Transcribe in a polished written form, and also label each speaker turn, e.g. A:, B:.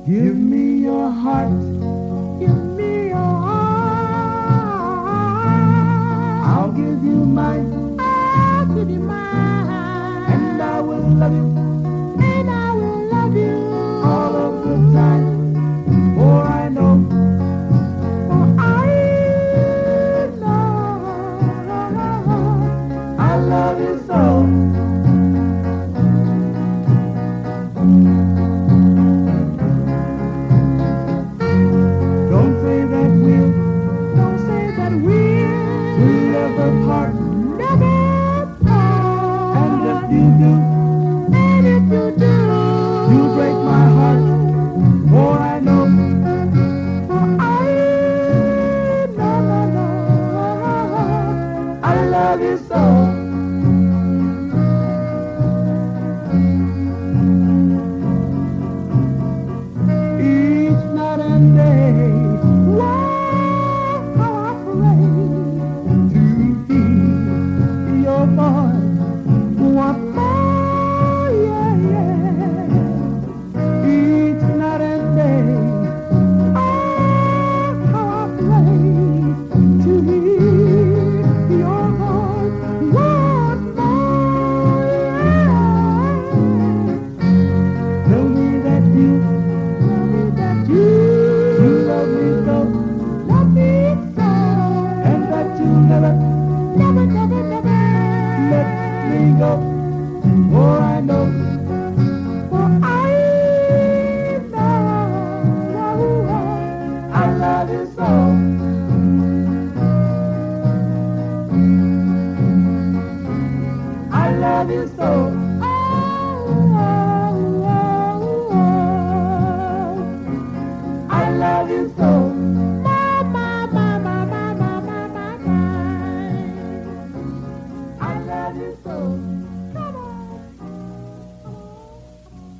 A: Give me your heart.
B: Give me your heart.
A: I'll give you mine.
B: I'll give you mine.
A: And I will love you
B: And I will love you
A: all of the time. For I know,
B: for I know
A: I love you so. Don't say that we'll
B: Don't say that we'll
A: never part.
B: never part.
A: And if you do,
B: And if you do,
A: you break my heart. For I know,
B: for I know
A: I love you so. Each night and day
B: Lord, how I pray
A: to hear your voice.
B: once more, yeah, yeah.
A: Each night and day
B: Oh, how I pray to hear your voice once more, yeah.
A: tell me that you
B: Tell me that you
A: love me so,
B: love me so,
A: and that you never
B: never, never, never
A: let me go. For I know,
B: for I know
A: I love you so. I love you so. I love you so. I love you so.